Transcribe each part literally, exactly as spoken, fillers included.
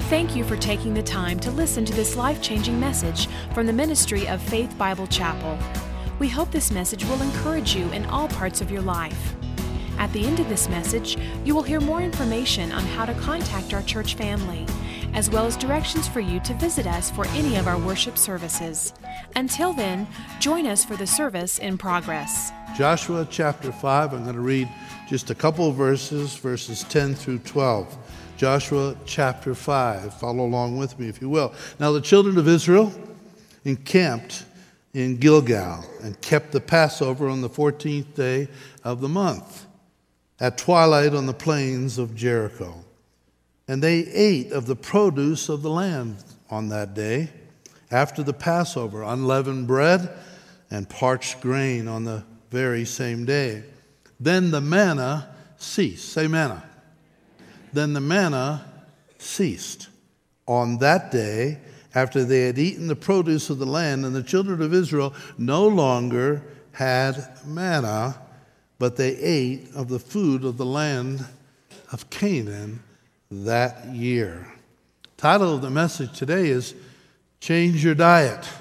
Thank you for taking the time to listen to this life-changing message from the ministry of Faith Bible Chapel. We hope this message will encourage you in all parts of your life. At the end of this message, you will hear more information on how to contact our church family, as well as directions for you to visit us for any of our worship services. Until then, join us for the service in progress. Joshua chapter five, I'm going to read just a couple of verses, verses ten through twelve. Joshua chapter five. Follow along with me if you will. Now the children of Israel encamped in Gilgal and kept the Passover on the fourteenth day of the month, at twilight on the plains of Jericho. And they ate of the produce of the land on that day, after the Passover, unleavened bread and parched grain on the very same day. Then the manna ceased. Say manna. Then the manna ceased on that day after they had eaten the produce of the land, and the children of Israel no longer had manna, but they ate of the food of the land of Canaan that year. Title of the message today is Change Your Diet.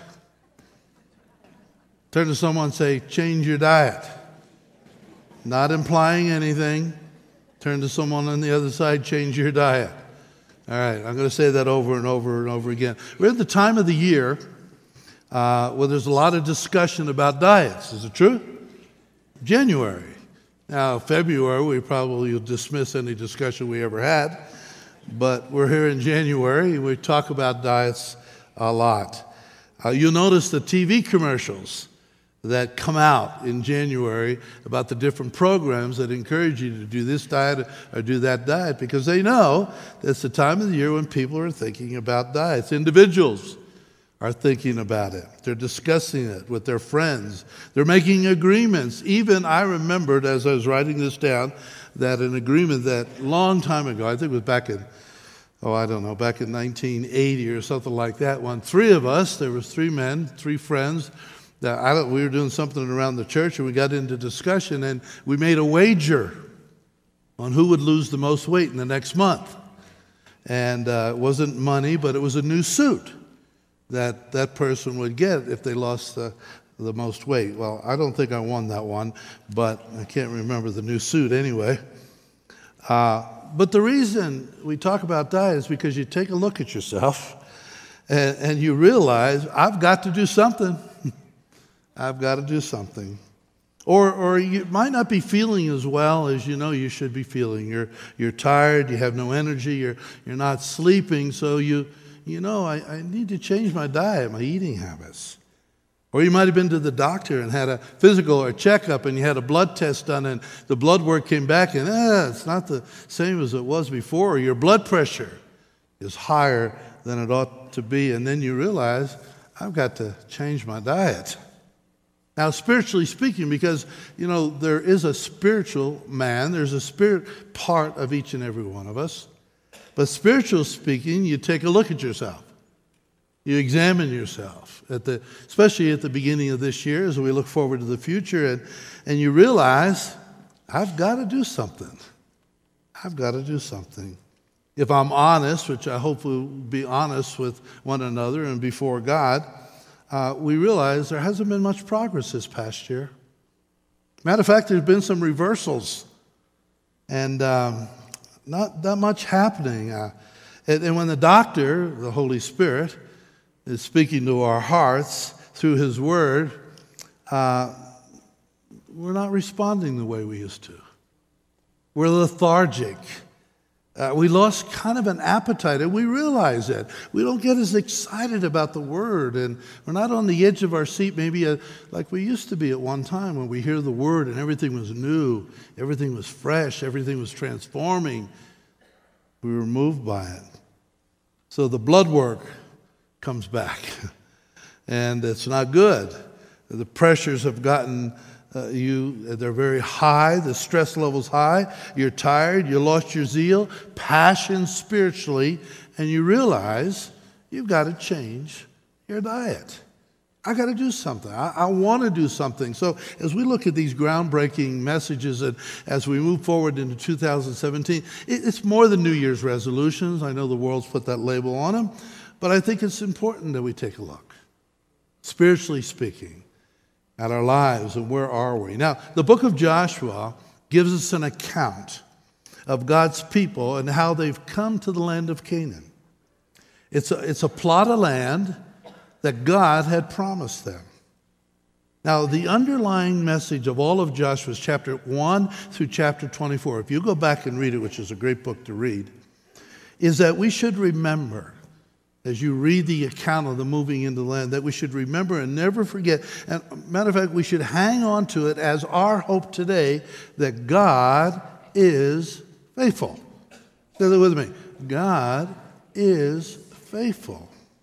Turn to someone and say, change your diet. Not implying anything. Turn to someone on the other side, change your diet. All right, I'm going to say that over and over and over again. We're at the time of the year uh, where there's a lot of discussion about diets. Is it true? January. Now, February, we probably will dismiss any discussion we ever had. But we're here in January. We talk about diets a lot. Uh, you'll notice the T V commercials that come out in January about the different programs that encourage you to do this diet or do that diet, because they know that's the time of the year when people are thinking about diets. Individuals are thinking about it. They're discussing it with their friends. They're making agreements. Even I remembered as I was writing this down that an agreement that long time ago, I think it was back in, oh, I don't know, back in nineteen eighty or something like that, when three of us, there was three men, three friends, that I don't, we were doing something around the church, and we got into discussion, and we made a wager on who would lose the most weight in the next month. And uh, it wasn't money, but it was a new suit that that person would get if they lost the, the most weight. Well, I don't think I won that one, but I can't remember the new suit anyway. Uh, but the reason we talk about diet is because you take a look at yourself and, and you realize, I've got to do something. I've got to do something. Or or you might not be feeling as well as you know you should be feeling. You're you're tired, you have no energy, you're you're not sleeping, so you you know, I, I need to change my diet, my eating habits. Or you might have been to the doctor and had a physical or a checkup, and you had a blood test done, and the blood work came back, and eh, it's not the same as it was before. Or your blood pressure is higher than it ought to be, and then you realize, I've got to change my diet. Now, spiritually speaking, because, you know, there is a spiritual man, there's a spirit part of each and every one of us. But spiritually speaking, you take a look at yourself. You examine yourself, at the, especially at the beginning of this year as we look forward to the future, and, and you realize, I've got to do something. I've got to do something. If I'm honest, which I hope we'll be honest with one another and before God, Uh, we realize there hasn't been much progress this past year. Matter of fact, there's been some reversals and um, not that much happening. Uh, and, and when the doctor, the Holy Spirit, is speaking to our hearts through His Word, uh, we're not responding the way we used to. We're lethargic. Uh, we lost kind of an appetite, and we realize that. We don't get as excited about the Word, and we're not on the edge of our seat maybe uh, like we used to be at one time when we hear the Word and everything was new, everything was fresh, everything was transforming. We were moved by it. So the blood work comes back, and it's not good. The pressures have gotten Uh, you, they're very high. The stress level's high. You're tired. You lost your zeal, passion spiritually, and you realize you've got to change your diet. I got to do something. I, I want to do something. So as we look at these groundbreaking messages and as we move forward into two thousand seventeen, it, it's more than New Year's resolutions. I know the world's put that label on them, but I think it's important that we take a look, spiritually speaking, at our lives and where are we. Now, the book of Joshua gives us an account of God's people and how they've come to the land of Canaan. It's a, it's a plot of land that God had promised them. Now, the underlying message of all of Joshua's chapter one through chapter twenty-four, if you go back and read it, which is a great book to read, is that we should remember, as you read the account of the moving into the land, that we should remember and never forget. And matter of fact, we should hang on to it as our hope today, that God is faithful. Say that with me. God is faithful.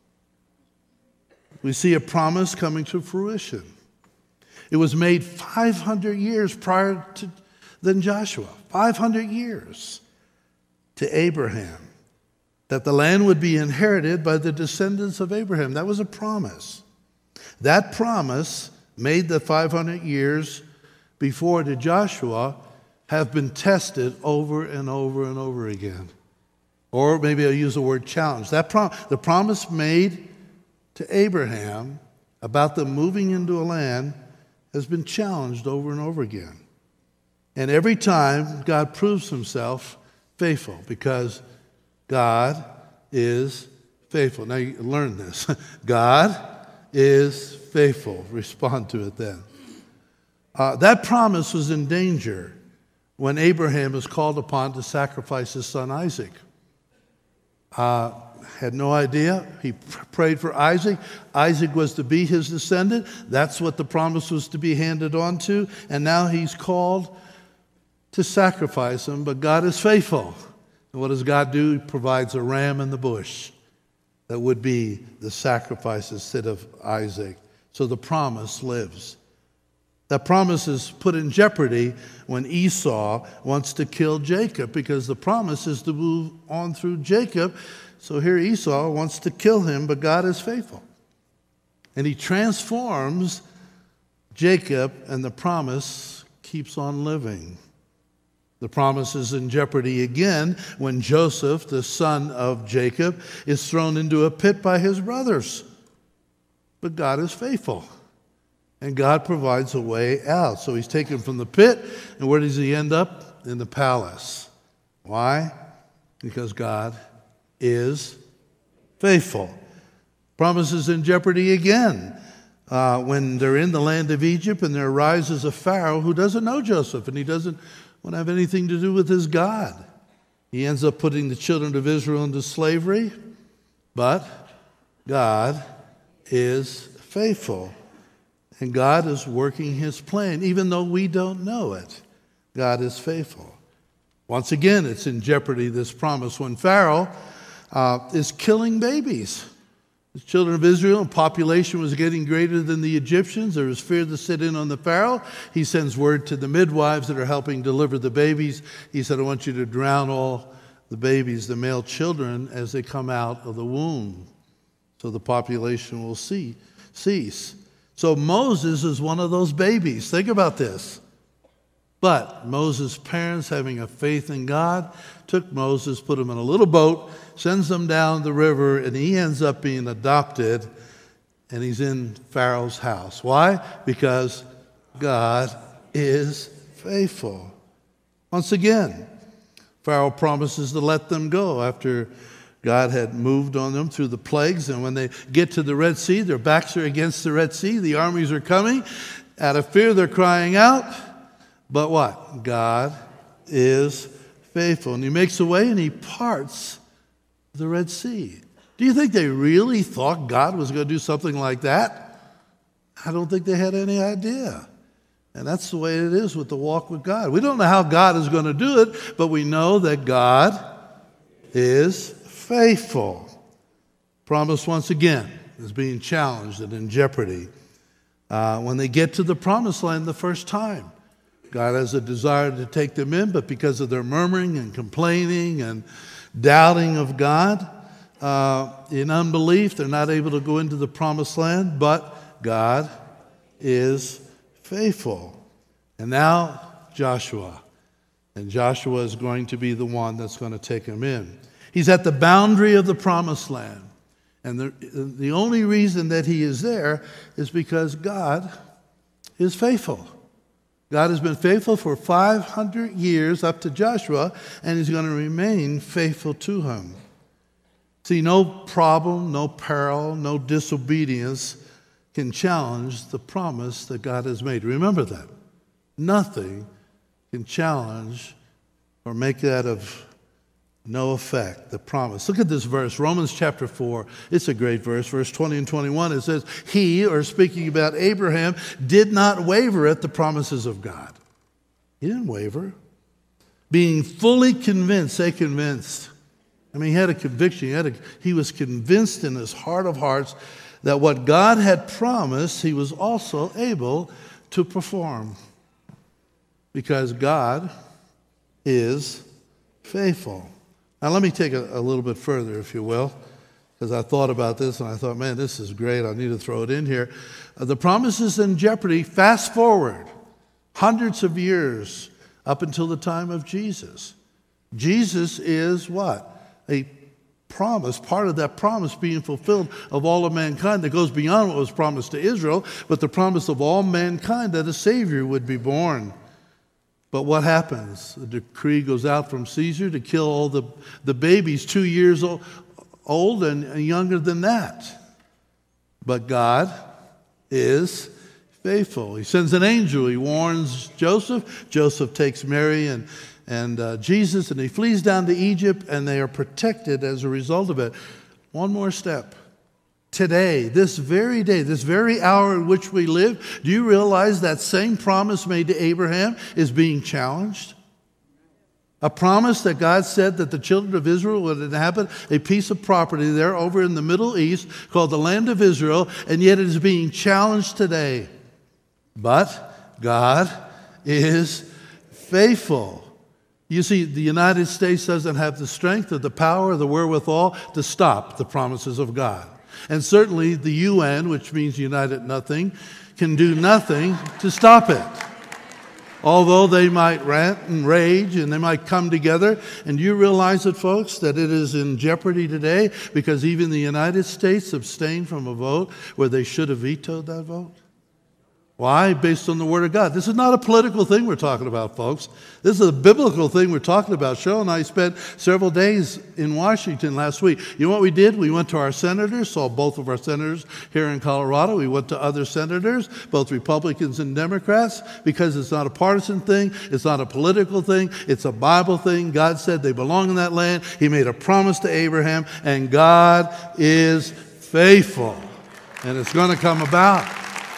We see a promise coming to fruition. It was made five hundred years prior to than Joshua, five hundred years to Abraham, that the land would be inherited by the descendants of Abraham. That was a promise. That promise, made the five hundred years before to Joshua, have been tested over and over and over again. Or maybe I'll use the word challenge. That prom- the promise made to Abraham about them moving into a land has been challenged over and over again. And every time, God proves himself faithful, because God is faithful. Now, you learn this. God is faithful. Respond to it then. Uh, that promise was in danger when Abraham was called upon to sacrifice his son Isaac. Uh, had no idea. He pr- prayed for Isaac. Isaac was to be his descendant. That's what the promise was to be handed on to. And now he's called to sacrifice him, but God is faithful. And what does God do? He provides a ram in the bush that would be the sacrifice instead of Isaac. So the promise lives. That promise is put in jeopardy when Esau wants to kill Jacob, because the promise is to move on through Jacob. So here Esau wants to kill him, but God is faithful. And he transforms Jacob, and the promise keeps on living. The promise is in jeopardy again when Joseph, the son of Jacob, is thrown into a pit by his brothers. But God is faithful. And God provides a way out. So he's taken from the pit, and where does he end up? In the palace. Why? Because God is faithful. Promise is in jeopardy again uh, when they're in the land of Egypt, and there arises a Pharaoh who doesn't know Joseph, and he doesn't want to have anything to do with his God. He ends up putting the children of Israel into slavery, but God is faithful. And God is working his plan, even though we don't know it. God is faithful. Once again, it's in jeopardy, this promise, when Pharaoh uh, is killing babies. The children of Israel, population was getting greater than the Egyptians. There was fear to sit in on the Pharaoh. He sends word to the midwives that are helping deliver the babies. He said, I want you to drown all the babies, the male children, as they come out of the womb, so the population will see, cease. So Moses is one of those babies. Think about this. But Moses' parents, having a faith in God, took Moses, put him in a little boat, sends him down the river, and he ends up being adopted, and he's in Pharaoh's house. Why? Because God is faithful. Once again, Pharaoh promises to let them go after God had moved on them through the plagues, and when they get to the Red Sea, their backs are against the Red Sea. The armies are coming. Out of fear, they're crying out. But what? God is faithful. And he makes a way, and he parts the Red Sea. Do you think they really thought God was going to do something like that? I don't think they had any idea. And that's the way it is with the walk with God. We don't know how God is going to do it, but we know that God is faithful. Promise, once again, is being challenged and in jeopardy. Uh, when they get to the promised land the first time, God has a desire to take them in, but because of their murmuring and complaining and doubting of God, uh, in unbelief, they're not able to go into the promised land. But God is faithful. And now Joshua. And Joshua is going to be the one that's going to take him in. He's at the boundary of the promised land. And the, the only reason that he is there is because God is faithful. God has been faithful for five hundred years up to Joshua, and he's going to remain faithful to him. See, no problem, no peril, no disobedience can challenge the promise that God has made. Remember that. Nothing can challenge or make that of no effect, the promise. Look at this verse, Romans chapter four. It's a great verse, verse twenty and twenty-one. It says, he, or speaking about Abraham, did not waver at the promises of God. He didn't waver. Being fully convinced, say convinced. I mean, he had a conviction. He, had a, he was convinced in his heart of hearts that what God had promised, he was also able to perform. Because God is faithful. Now, let me take it a little bit further, if you will, because I thought about this and I thought, man, this is great. I need to throw it in here. Uh, the promise is in jeopardy. Fast forward hundreds of years up until the time of Jesus. Jesus is what? A promise, part of that promise being fulfilled of all of mankind that goes beyond what was promised to Israel, but the promise of all mankind that a Savior would be born. But what happens? The decree goes out from Caesar to kill all the, the babies two years old and, and younger than that. But God is faithful. He sends an angel. He warns Joseph. Joseph takes Mary and, and uh, Jesus, and he flees down to Egypt, and they are protected as a result of it. One more step. Today, this very day, this very hour in which we live, do you realize that same promise made to Abraham is being challenged? A promise that God said that the children of Israel would inhabit a piece of property there over in the Middle East called the land of Israel, and yet it is being challenged today. But God is faithful. You see, the United States doesn't have the strength or the power or the wherewithal to stop the promises of God. And certainly the U N, which means United Nothing, can do nothing to stop it. Although they might rant and rage and they might come together. And do you realize it, folks, that it is in jeopardy today because even the United States abstained from a vote where they should have vetoed that vote? Why? Based on the Word of God. This is not a political thing we're talking about, folks. This is a biblical thing we're talking about. Cheryl and I spent several days in Washington last week. You know what we did? We went to our senators, saw both of our senators here in Colorado. We went to other senators, both Republicans and Democrats, because it's not a partisan thing. It's not a political thing. It's a Bible thing. God said they belong in that land. He made a promise to Abraham, and God is faithful. And it's going to come about.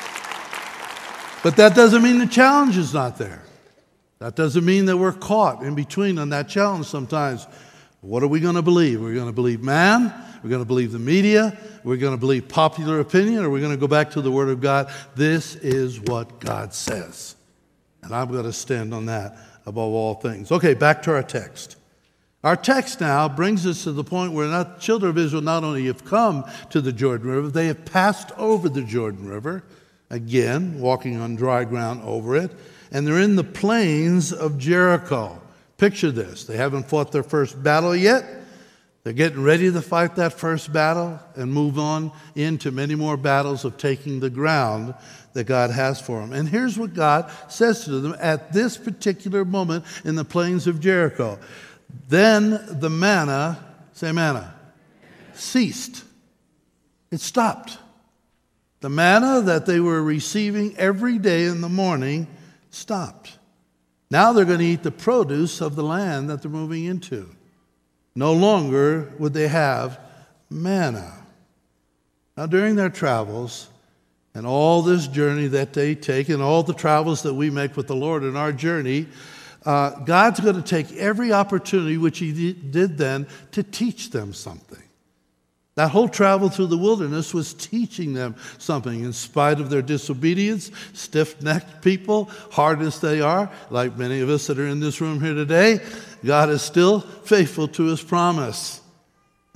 But that doesn't mean the challenge is not there. That doesn't mean that we're caught in between on that challenge sometimes. What are we going to believe? We're going to believe man? We're going to believe the media? We're going to believe popular opinion? Or we're going to go back to the Word of God? This is what God says. And I'm going to stand on that above all things. Okay, back to our text. Our text now brings us to the point where not, children of Israel not only have come to the Jordan River, they have passed over the Jordan River. Again, walking on dry ground over it. And they're in the plains of Jericho. Picture this. They haven't fought their first battle yet. They're getting ready to fight that first battle and move on into many more battles of taking the ground that God has for them. And here's what God says to them at this particular moment in the plains of Jericho. Then the manna, say manna, ceased. It stopped. The manna that they were receiving every day in the morning stopped. Now they're going to eat the produce of the land that they're moving into. No longer would they have manna. Now during their travels and all this journey that they take and all the travels that we make with the Lord in our journey, uh, God's going to take every opportunity, which he did then, to teach them something. That whole travel through the wilderness was teaching them something. In spite of their disobedience, stiff-necked people, hard as they are, like many of us that are in this room here today, God is still faithful to his promise.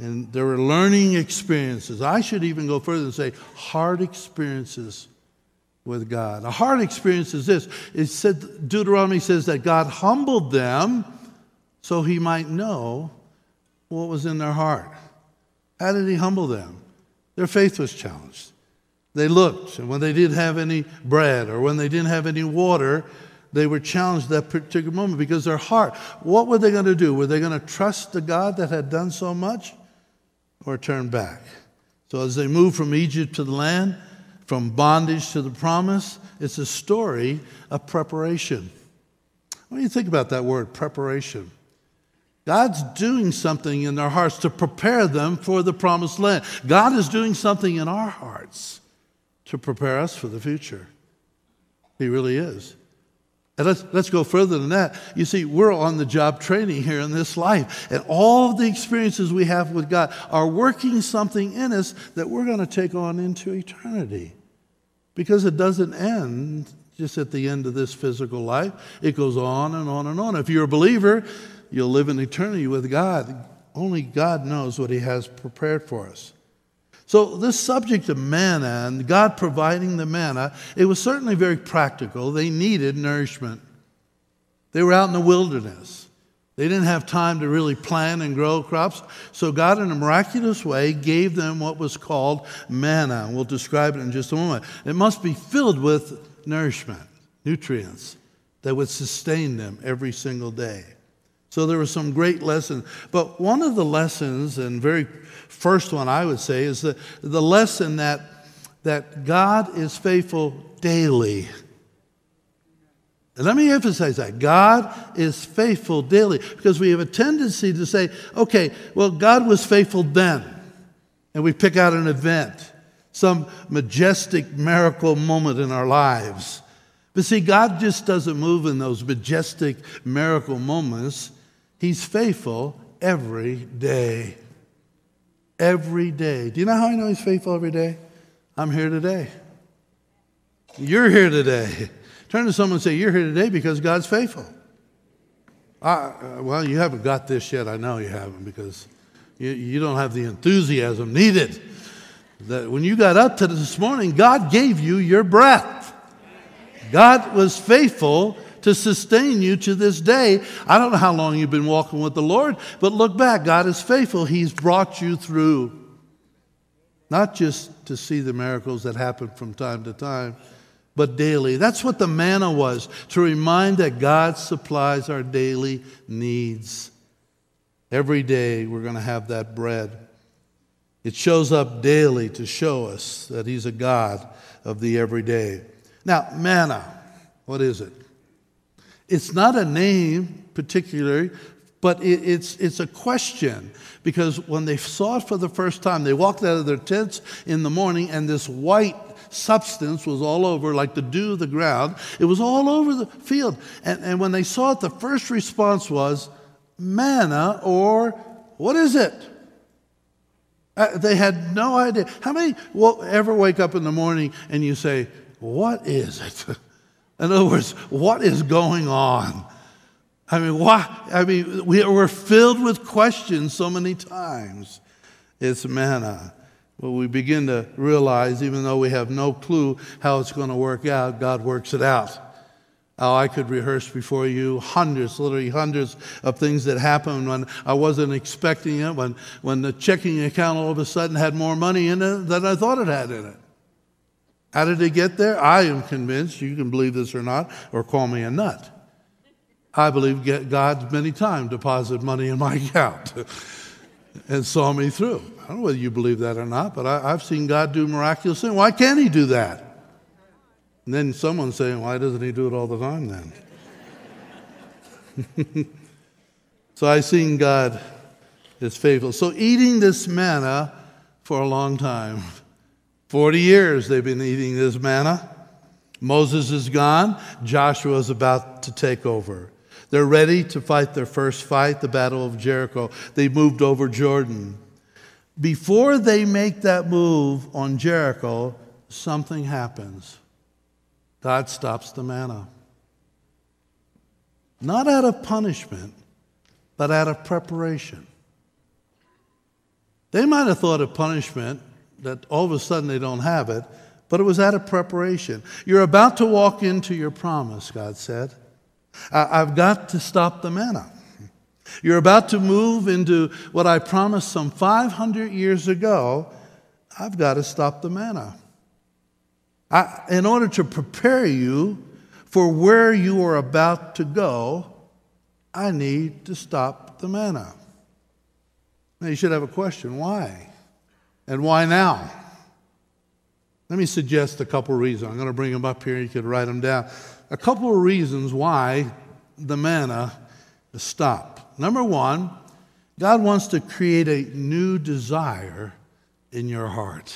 And there were learning experiences. I should even go further and say hard experiences with God. A hard experience is this. It said, Deuteronomy says that God humbled them so he might know what was in their heart. How did he humble them? Their faith was challenged. They looked, and when they didn't have any bread or when they didn't have any water, they were challenged at that particular moment because their heart, what were they going to do? Were they going to trust the God that had done so much or turn back? So as they moved from Egypt to the land, from bondage to the promise, it's a story of preparation. What do you think about that word, preparation? God's doing something in their hearts to prepare them for the promised land. God is doing something in our hearts to prepare us for the future. He really is. And let's, let's go further than that. You see, we're on the job training here in this life. And all of the experiences we have with God are working something in us that we're going to take on into eternity. Because it doesn't end just at the end of this physical life. It goes on and on and on. If you're a believer, you'll live in eternity with God. Only God knows what he has prepared for us. So this subject of manna and God providing the manna, it was certainly very practical. They needed nourishment. They were out in the wilderness. They didn't have time to really plant and grow crops. So God, in a miraculous way, gave them what was called manna. We'll describe it in just a moment. It must be filled with nourishment, nutrients that would sustain them every single day. So there were some great lessons. But one of the lessons, and very first one I would say, is the, the lesson that, that God is faithful daily. And let me emphasize that. God is faithful daily. Because we have a tendency to say, okay, well, God was faithful then. And we pick out an event, some majestic miracle moment in our lives. But see, God just doesn't move in those majestic miracle moments. He's faithful every day. Every day. Do you know how I know he's faithful every day? I'm here today. You're here today. Turn to someone and say, you're here today because God's faithful. Uh, well, you haven't got this yet. I know you haven't, because you, you don't have the enthusiasm needed. That when you got up to this morning, God gave you your breath. God was faithful to sustain you to this day. I don't know how long you've been walking with the Lord, but look back. God is faithful. He's brought you through. Not just to see the miracles that happen from time to time, but daily. That's what the manna was, to remind that God supplies our daily needs. Every day we're going to have that bread. It shows up daily to show us that he's a God of the everyday. Now, manna, what is it? It's not a name particularly, but it, it's, it's a question. Because when they saw it for the first time, they walked out of their tents in the morning, and this white substance was all over, like the dew of the ground. It was all over the field. And, and when they saw it, the first response was, manna, or what is it? Uh, they had no idea. How many will ever wake up in the morning and you say, what is it? In other words, what is going on? I mean, why? I mean, we, we're filled with questions so many times. It's manna. Well, we begin to realize, even though we have no clue how it's going to work out, God works it out. Oh, I could rehearse before you hundreds, literally hundreds of things that happened when I wasn't expecting it, when, when the checking account all of a sudden had more money in it than I thought it had in it. How did it get there? I am convinced, you can believe this or not, or call me a nut. I believe God many times deposited money in my account and saw me through. I don't know whether you believe that or not, but I, I've seen God do miraculous things. Why can't he do that? And then someone's saying, why doesn't he do it all the time then? So I've seen God is faithful. So eating this manna for a long time. Forty years they've been eating this manna. Moses is gone. Joshua is about to take over. They're ready to fight their first fight, the Battle of Jericho. They moved over Jordan. Before they make that move on Jericho, something happens. God stops the manna. Not out of punishment, but out of preparation. They might have thought of punishment, that all of a sudden they don't have it, but it was out of preparation. You're about to walk into your promise, God said. I- I've got to stop the manna. You're about to move into what I promised some five hundred years ago. I've got to stop the manna. I, in order to prepare you for where you are about to go, I need to stop the manna. Now you should have a question. Why? And why now? Let me suggest a couple of reasons. I'm going to bring them up here. You could write them down. A couple of reasons why the manna is stopped. Number one, God wants to create a new desire in your heart.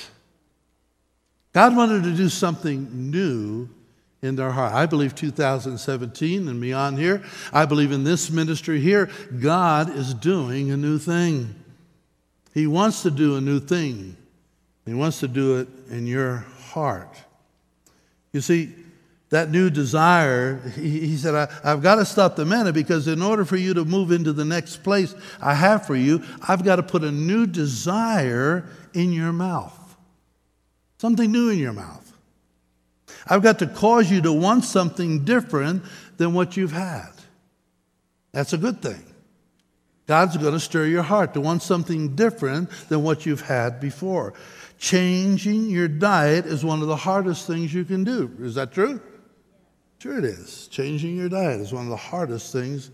God wanted to do something new in their heart. I believe two thousand seventeen and beyond here, I believe in this ministry here, God is doing a new thing. He wants to do a new thing. He wants to do it in your heart. You see, that new desire, he, he said, I, I've got to stop the manna because in order for you to move into the next place I have for you, I've got to put a new desire in your mouth. Something new in your mouth. I've got to cause you to want something different than what you've had. That's a good thing. God's going to stir your heart to want something different than what you've had before. Changing your diet is one of the hardest things you can do. Is that true? Sure it is. Changing your diet is one of the hardest things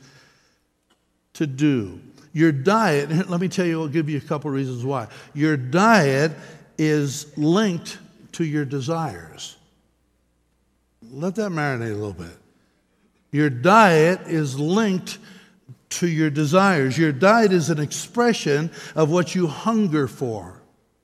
to do. Your diet, let me tell you, I'll give you a couple reasons why. Your diet is linked to your desires. Let that marinate a little bit. Your diet is linked to your desires. Your diet is an expression of what you hunger for.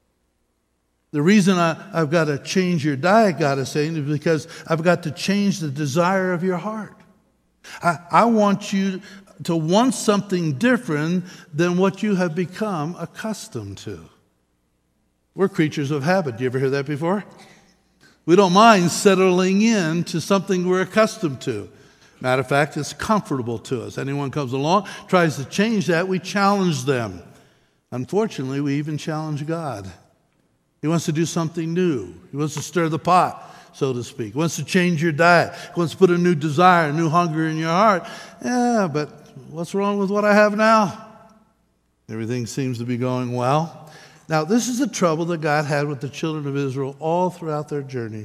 The reason I, I've got to change your diet, God is saying, is because I've got to change the desire of your heart. I, I want you to want something different than what you have become accustomed to. We're creatures of habit. Do you ever hear that before? We don't mind settling in to something we're accustomed to. Matter of fact, it's comfortable to us. Anyone comes along, tries to change that, we challenge them. Unfortunately, we even challenge God. He wants to do something new. He wants to stir the pot, so to speak. He wants to change your diet. He wants to put a new desire, a new hunger in your heart. Yeah, but what's wrong with what I have now? Everything seems to be going well. Now, this is the trouble that God had with the children of Israel all throughout their journey.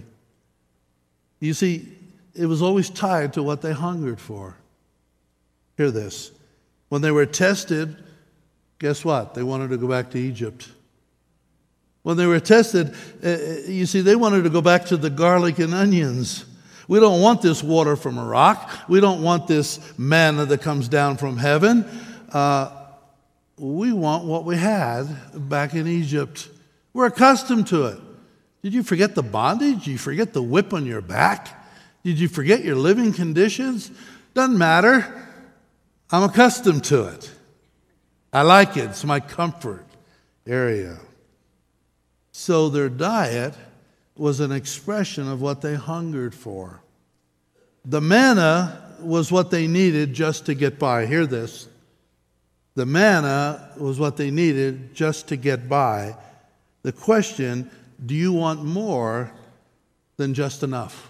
You see, it was always tied to what they hungered for. Hear this. When they were tested, guess what? They wanted to go back to Egypt. When they were tested, uh, you see, they wanted to go back to the garlic and onions. We don't want this water from a rock. We don't want this manna that comes down from heaven. Uh, we want what we had back in Egypt. We're accustomed to it. Did you forget the bondage? Did you forget the whip on your back? Did you forget your living conditions? Doesn't matter. I'm accustomed to it. I like it. It's my comfort area. So their diet was an expression of what they hungered for. The manna was what they needed just to get by. Hear this. The manna was what they needed just to get by. The question, do you want more than just enough?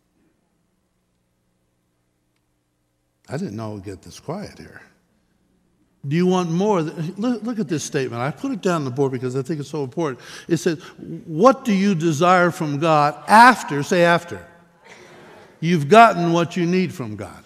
I didn't know it would get this quiet here. Do you want more? Look, look at this statement. I put it down on the board because I think it's so important. It says, what do you desire from God after, say after, you've gotten what you need from God?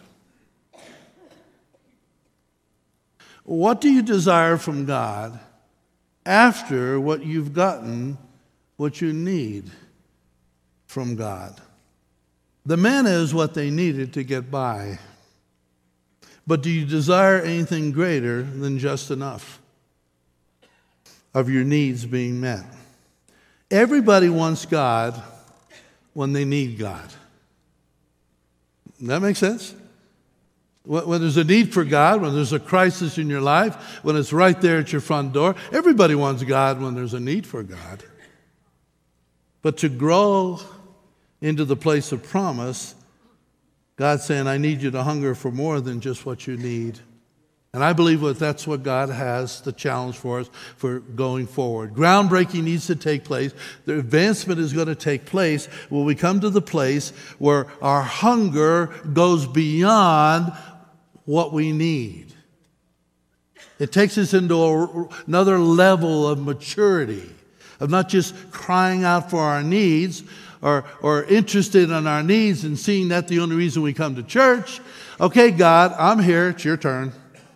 What do you desire from God after what you've gotten what you need from God? The manna is what they needed to get by. But do you desire anything greater than just enough of your needs being met? Everybody wants God when they need God. Does that make sense? When there's a need for God, when there's a crisis in your life, when it's right there at your front door, everybody wants God when there's a need for God. But to grow into the place of promise, God's saying, I need you to hunger for more than just what you need. And I believe that that's what God has the challenge for us for going forward. Groundbreaking needs to take place. The advancement is going to take place when we come to the place where our hunger goes beyond what we need. It takes us into a, another level of maturity, of not just crying out for our needs or, or interested in our needs and seeing that the only reason we come to church. Okay, God, I'm here. It's your turn.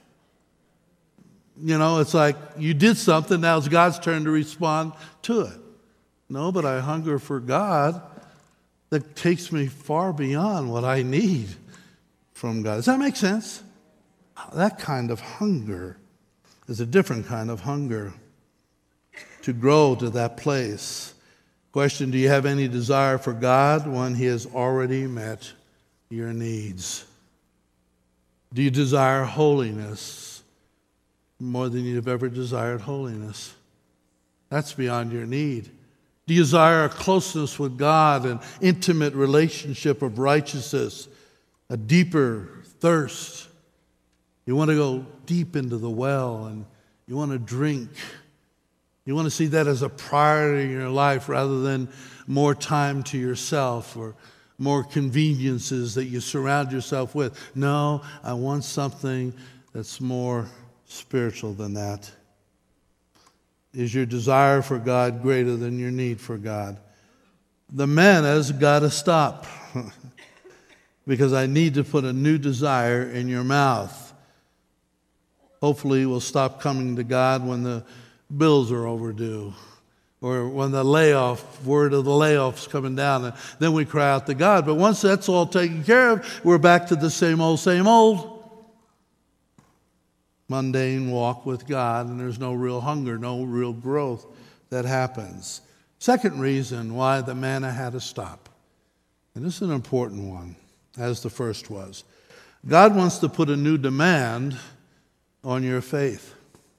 You know, it's like you did something, now it's God's turn to respond to it. No, but I hunger for God that takes me far beyond what I need from God. Does that make sense? That kind of hunger is a different kind of hunger to grow to that place. Question, do you have any desire for God when He has already met your needs? Do you desire holiness more than you've ever desired holiness? That's beyond your need. Do you desire a closeness with God, an intimate relationship of righteousness, a deeper thirst? You want to go deep into the well and you want to drink. You want to see that as a priority in your life rather than more time to yourself or more conveniences that you surround yourself with. No, I want something that's more spiritual than that. Is your desire for God greater than your need for God? The manna's got to stop because I need to put a new desire in your mouth. Hopefully we'll stop coming to God when the bills are overdue or when the layoff, word of the layoff's coming down, and then we cry out to God. But once that's all taken care of, we're back to the same old, same old mundane walk with God, and there's no real hunger, no real growth that happens. Second reason why the manna had to stop, and this is an important one, as the first was. God wants to put a new demand on your faith.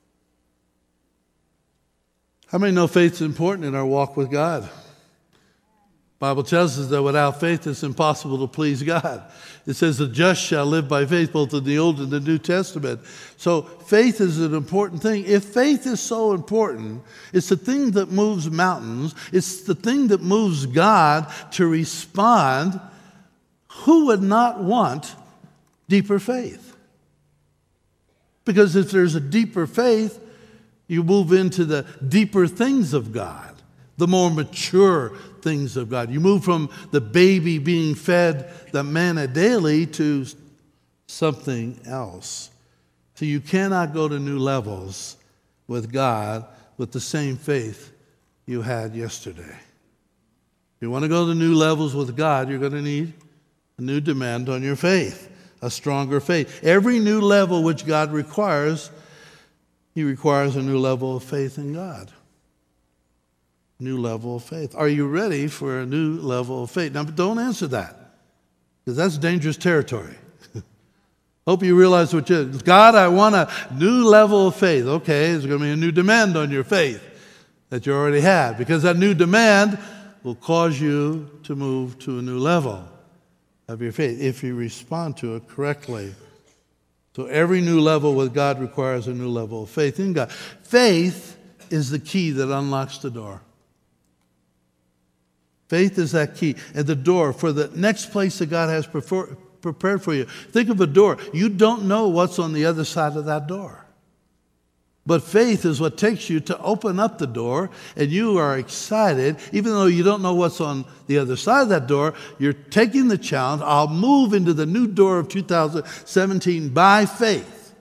How many know faith is important in our walk with God? The Bible tells us that without faith it's impossible to please God. It says the just shall live by faith, both in the Old and the New Testament. So faith is an important thing. If faith is so important, it's the thing that moves mountains. It's the thing that moves God to respond. Who would not want deeper faith? Because if there's a deeper faith, you move into the deeper things of God, the more mature things of God. You move from the baby being fed the manna daily to something else. So you cannot go to new levels with God with the same faith you had yesterday. If you want to go to new levels with God, you're going to need a new demand on your faith, a stronger faith. Every new level which God requires, He requires a new level of faith in God. New level of faith. Are you ready for a new level of faith? Now, don't answer that, because that's dangerous territory. Hope you realize what you God, I want a new level of faith. Okay, there's going to be a new demand on your faith that you already have, because that new demand will cause you to move to a new level of your faith if you respond to it correctly. So every new level with God requires a new level of faith in God. Faith is the key that unlocks the door. Faith is that key and the door for the next place that God has prefer, prepared for you. Think of a door. You don't know what's on the other side of that door. But faith is what takes you to open up the door, and you are excited. Even though you don't know what's on the other side of that door, you're taking the challenge. I'll move into the new door of two thousand seventeen by faith.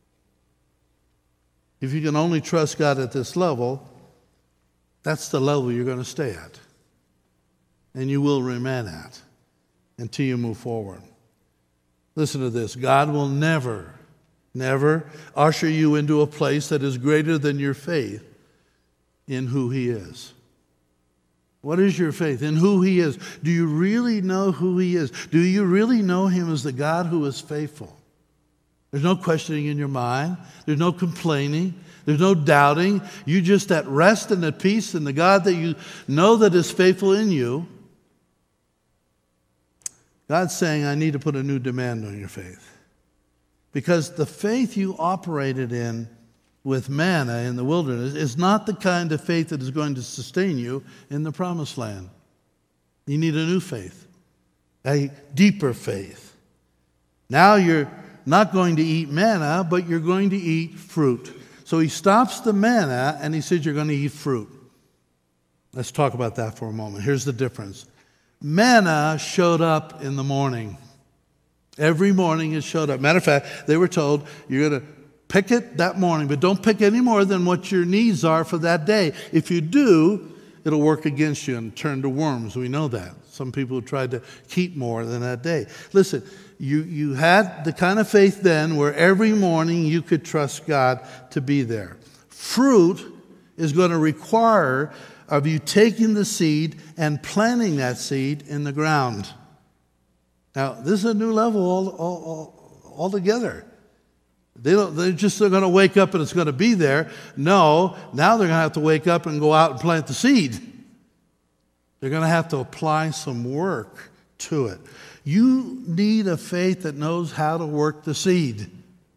If you can only trust God at this level, that's the level you're going to stay at. And you will remain at until you move forward. Listen to this. God will never, never usher you into a place that is greater than your faith in who He is. What is your faith? In who He is. Do you really know who He is? Do you really know Him as the God who is faithful? There's no questioning in your mind. There's no complaining. There's no doubting. You just at rest and at peace in the God that you know that is faithful in you. God's saying, I need to put a new demand on your faith. Because the faith you operated in with manna in the wilderness is not the kind of faith that is going to sustain you in the promised land. You need a new faith, a deeper faith. Now you're not going to eat manna, but you're going to eat fruit. So he stops the manna and he says you're going to eat fruit. Let's talk about that for a moment. Here's the difference. Manna showed up in the morning. Every morning it showed up. Matter of fact, they were told you're going to pick it that morning, but don't pick any more than what your needs are for that day. If you do, it'll work against you and turn to worms. We know that. Some people tried to keep more than that day. Listen, you, you had the kind of faith then where every morning you could trust God to be there. Fruit is going to require of you taking the seed and planting that seed in the ground. Now, this is a new level all, all, all, altogether. They don't, they're just going to wake up and it's going to be there. No, now they're going to have to wake up and go out and plant the seed. They're going to have to apply some work to it. You need a faith that knows how to work the seed.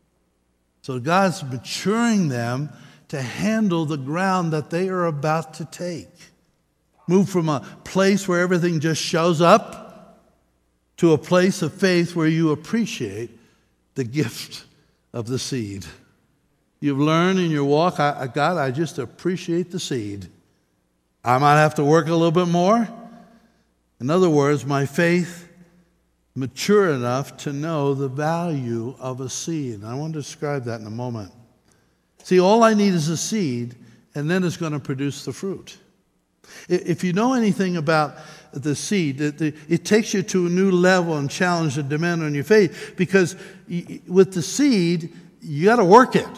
So God's maturing them to handle the ground that they are about to take. Move from a place where everything just shows up to a place of faith where you appreciate the gift of the seed. You've learned in your walk, I, I, God, I just appreciate the seed. I might have to work a little bit more. In other words, my faith mature enough to know the value of a seed. I want to describe that in a moment. See, all I need is a seed, and then it's going to produce the fruit. If you know anything about the seed, it, it takes you to a new level and challenge and demand on your faith, because with the seed, you got to work it.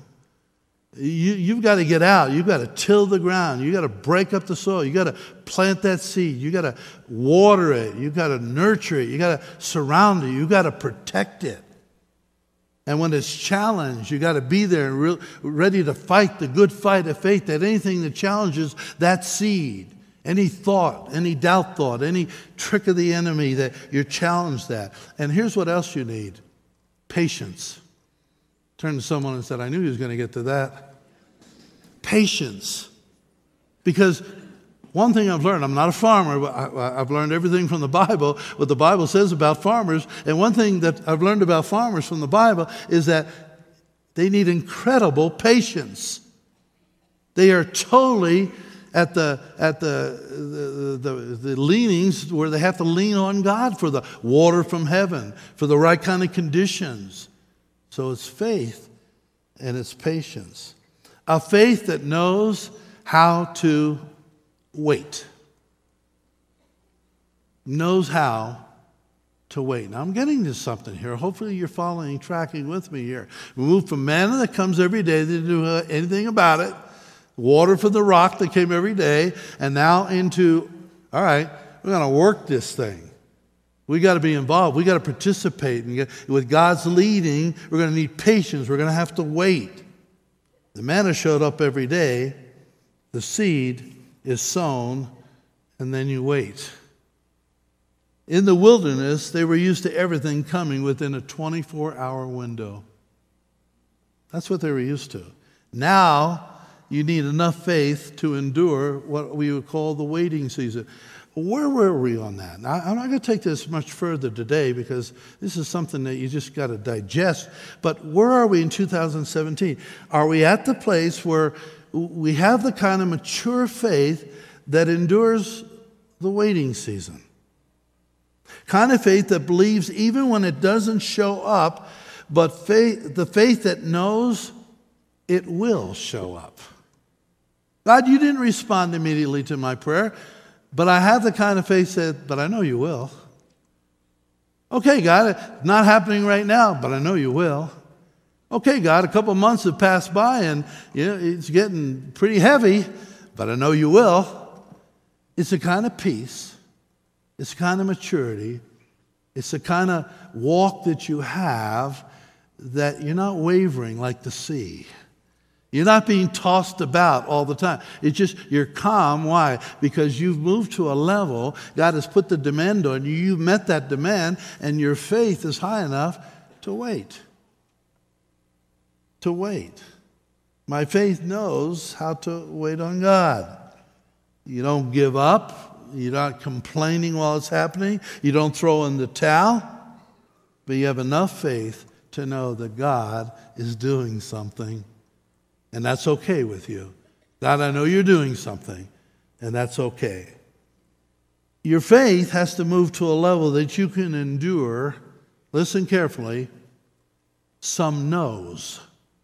you, you've got to get out. You've got to till the ground. You've got to break up the soil. You've got to plant that seed. You've got to water it. You've got to nurture it. You've got to surround it. You've got to protect it. And when it's challenged, you got to be there and re- ready to fight the good fight of faith, that anything that challenges that seed, any thought, any doubt thought, any trick of the enemy, that you're challenged that. And here's what else you need. Patience. Turn to someone and said, I knew he was going to get to that. Patience. Because one thing I've learned, I'm not a farmer, but I, I've learned everything from the Bible, what the Bible says about farmers. And one thing that I've learned about farmers from the Bible is that they need incredible patience. They are totally at the at the the, the the leanings where they have to lean on God for the water from heaven, for the right kind of conditions. So it's faith and it's patience. A faith that knows how to wait. Knows how to wait. Now I'm getting to something here. Hopefully you're following, tracking with me here. We move from manna that comes every day, they didn't do anything about it. Water from the rock that came every day. And now into, all right, we're going to work this thing. We got to be involved. We got to participate. And get, with God's leading, we're going to need patience. We're going to have to wait. The manna showed up every day. The seed is sown, and then you wait. In the wilderness, they were used to everything coming within a twenty-four hour window. That's what they were used to. Now, you need enough faith to endure what we would call the waiting season. Where were we on that? Now, I'm not going to take this much further today because this is something that you just got to digest. But where are we in two thousand seventeen? Are we at the place where we have the kind of mature faith that endures the waiting season? Kind of faith that believes even when it doesn't show up, but faith, the faith that knows it will show up. God, you didn't respond immediately to my prayer, but I have the kind of faith that, but I know you will. Okay, God, it's not happening right now, but I know you will. Okay, God, a couple months have passed by and you know, it's getting pretty heavy, but I know you will. It's a kind of peace. It's a kind of maturity. It's a kind of walk that you have that you're not wavering like the sea. You're not being tossed about all the time. It's just you're calm. Why? Because you've moved to a level. God has put the demand on you. You've met that demand, and your faith is high enough to wait. to wait. My faith knows how to wait on God. You don't give up. You're not complaining while it's happening. You don't throw in the towel. But you have enough faith to know that God is doing something, and that's okay with you. God, I know you're doing something, and that's okay. Your faith has to move to a level that you can endure, listen carefully, some no's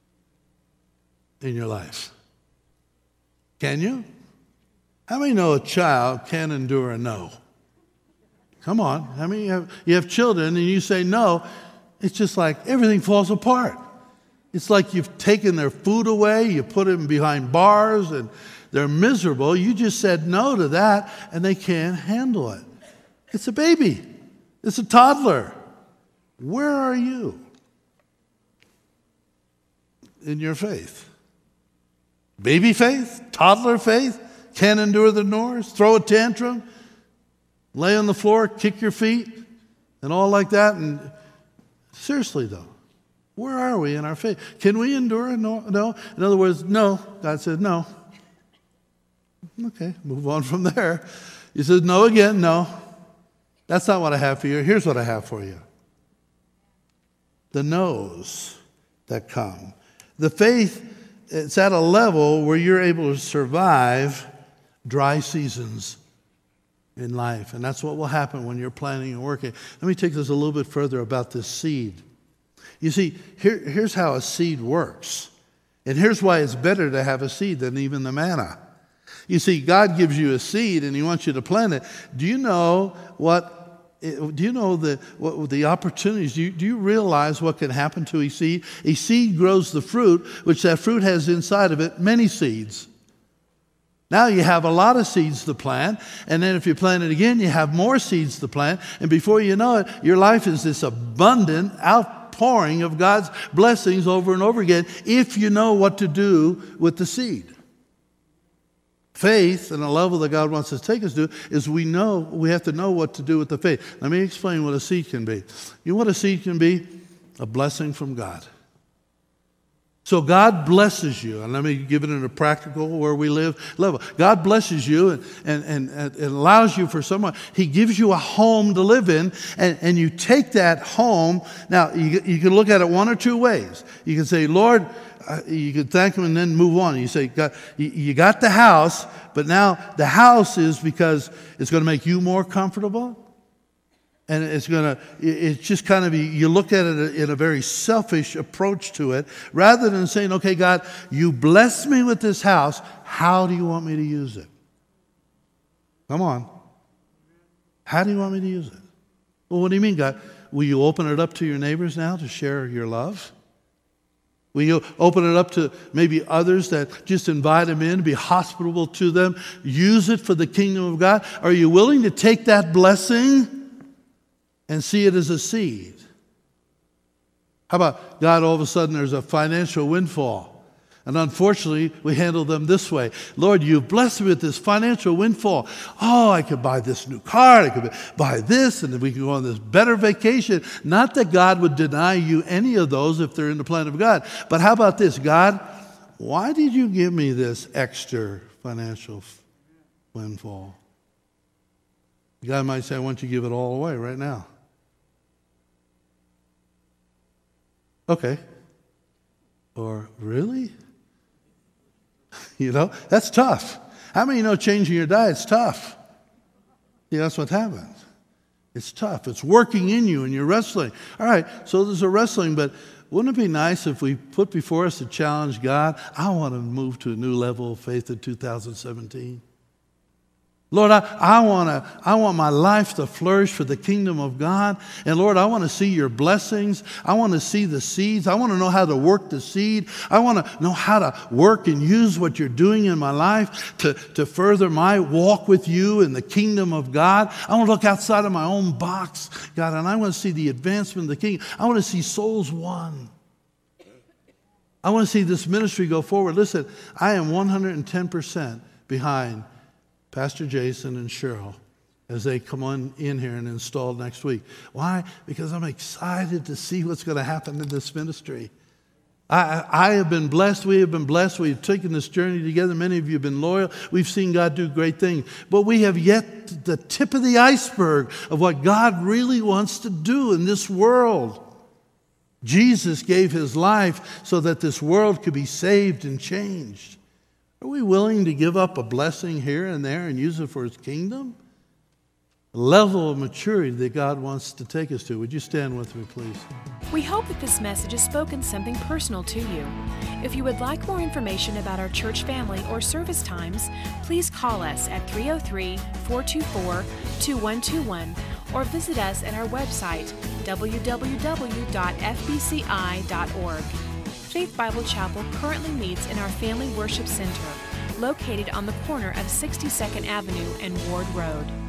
in your life. Can you? How many know a child can endure a no? Come on. How many have, you have children and you say no, it's just like everything falls apart. It's like you've taken their food away, you put them behind bars, and they're miserable. You just said no to that, and they can't handle it. It's a baby. It's a toddler. Where are you in your faith? Baby faith? Toddler faith? Can't endure the noise? Throw a tantrum? Lay on the floor, kick your feet, and all like that? And seriously, though, where are we in our faith? Can we endure a no? No? In other words, no. God said no. Okay, move on from there. He says no again, no. That's not what I have for you. Here's what I have for you. The no's that come. The faith, it's at a level where you're able to survive dry seasons in life. And that's what will happen when you're planning and working. Let me take this a little bit further about this seed. You see, here, here's how a seed works. And here's why it's better to have a seed than even the manna. You see, God gives you a seed and He wants you to plant it. Do you know what, do you know the, what, the opportunities? Do you, do you realize what can happen to a seed? A seed grows the fruit, which that fruit has inside of it many seeds. Now you have a lot of seeds to plant, and then if you plant it again, you have more seeds to plant, and before you know it, your life is this abundant outpouring of God's blessings over and over again if you know what to do with the seed. Faith, and a level that God wants us to take us to, is we know, we have to know what to do with the faith. Let me explain what a seed can be. You know what a seed can be? A blessing from God. So God blesses you, and let me give it in a practical, where we live level. God blesses you and, and, and, and allows you for someone. He gives you a home to live in, and, and you take that home. Now, you, you can look at it one or two ways. You can say, Lord, uh, you can thank Him and then move on. You say, God, you, you got the house, but now the house is because it's going to make you more comfortable. And it's going to, it's just kind of, you look at it in a very selfish approach to it, rather than saying, okay, God, you bless me with this house. How do you want me to use it? Come on. How do you want me to use it? Well, what do you mean, God? Will you open it up to your neighbors now to share your love? Will you open it up to maybe others, that just invite them in, be hospitable to them, use it for the kingdom of God? Are you willing to take that blessing and see it as a seed? How about God, all of a sudden there's a financial windfall? And unfortunately, we handle them this way. Lord, you've blessed me with this financial windfall. Oh, I could buy this new car, I could buy this, and then we can go on this better vacation. Not that God would deny you any of those if they're in the plan of God. But how about this? God, why did you give me this extra financial windfall? God might say, I want you to give it all away right now. Okay. Or, really? You know, that's tough. How many know changing your diet's tough? Yeah, that's what happens. It's tough. It's working in you and you're wrestling. All right, so there's a wrestling, but wouldn't it be nice if we put before us to challenge God? I want to move to a new level of faith in two thousand seventeen. Lord, I, I want to, I want my life to flourish for the kingdom of God. And Lord, I want to see your blessings. I want to see the seeds. I want to know how to work the seed. I want to know how to work and use what you're doing in my life to, to further my walk with you in the kingdom of God. I want to look outside of my own box, God, and I want to see the advancement of the kingdom. I want to see souls won. I want to see this ministry go forward. Listen, I am one hundred ten percent behind Pastor Jason and Cheryl as they come on in here and install next week. Why? Because I'm excited to see what's going to happen in this ministry. I, I have been blessed. We have been blessed. We've taken this journey together. Many of you have been loyal. We've seen God do great things. But we have yet the tip of the iceberg of what God really wants to do in this world. Jesus gave his life so that this world could be saved and changed. Are we willing to give up a blessing here and there and use it for his kingdom? A level of maturity that God wants to take us to. Would you stand with me, please? We hope that this message has spoken something personal to you. If you would like more information about our church family or service times, please call us at three oh three, four two four, two one two one or visit us at our website, w w w dot f b c i dot org. Faith Bible Chapel currently meets in our Family Worship Center, located on the corner of sixty-second Avenue and Ward Road.